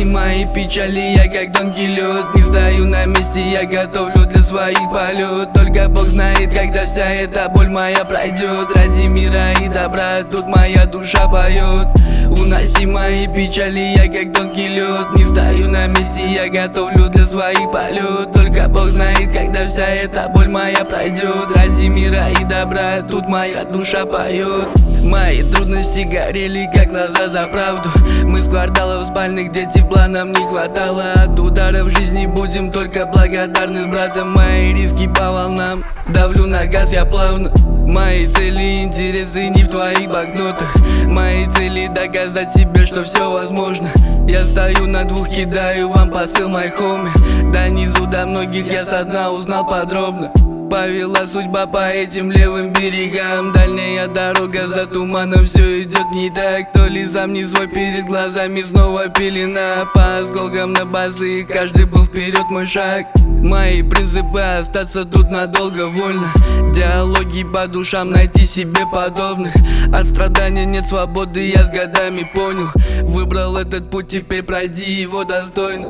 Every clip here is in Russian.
Уноси мои печали, я как тонкий лед. Не стою на месте, я готовлю для своих полет. Только Бог знает, когда вся эта боль моя пройдет. Ради мира и добра тут моя душа поет. Уноси мои печали, я как тонкий лед. Не стою на месте, я готовлю для своих полет. Только Бог знает, когда вся эта боль моя пройдет. Ради мира и добра тут моя душа поет. Мои трудности горели, как глаза за правду. Мы с кварталов спальных, где тепла нам не хватало. От ударов жизни будем только благодарны с братом. Мои риски по волнам, давлю на газ я плавно. Мои цели, интересы не в твоих банкнотах. Мои цели доказать себе, что все возможно. Я стою на двух, кидаю вам посыл, мой хоми. До низу, до многих я со дна узнал подробно. Повела судьба по этим левым берегам. Дальняя дорога за туманом, все идет не так. То ли сам не свой, перед глазами снова пелена. По осколкам на базы, каждый был вперед мой шаг. Мои принципы остаться тут надолго вольно. Диалоги по душам, найти себе подобных. От страдания нет свободы, я с годами понял. Выбрал этот путь, теперь пройди его достойно.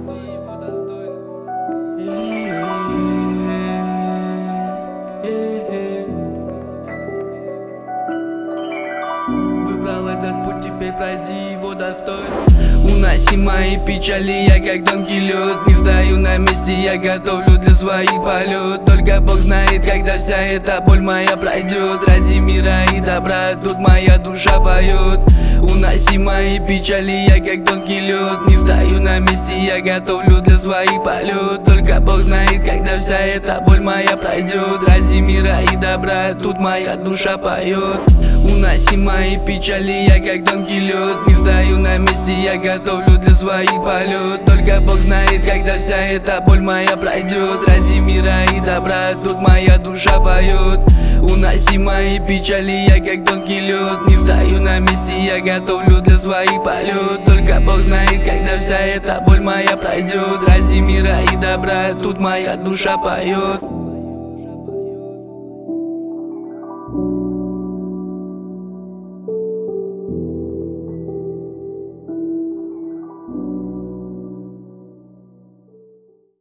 Выбрал этот путь, теперь пройди его достойно. Уноси мои печали, я как тонкий лед. Не стою на месте, я готовлю для своих полет. Только Бог знает, когда вся эта боль моя пройдет. Ради мира и добра тут моя душа поет. Уноси мои печали, я как тонкий лед. Не стою на месте, я готовлю для своих полет. Только Бог знает, когда вся эта боль моя пройдет. Ради мира и добра тут моя душа поет. Уноси мои печали, я как тонкий лед. Не стою на месте, я готовлю для своих полет. Только Бог знает, когда вся эта боль моя пройдет. Ради мира и добра тут моя душа поет. Уноси мои печали, я как тонкий лед. Не стою на месте, я готовлю для своих полет. Только Бог знает, когда вся эта боль моя пройдет. Ради мира и добра тут моя душа поет.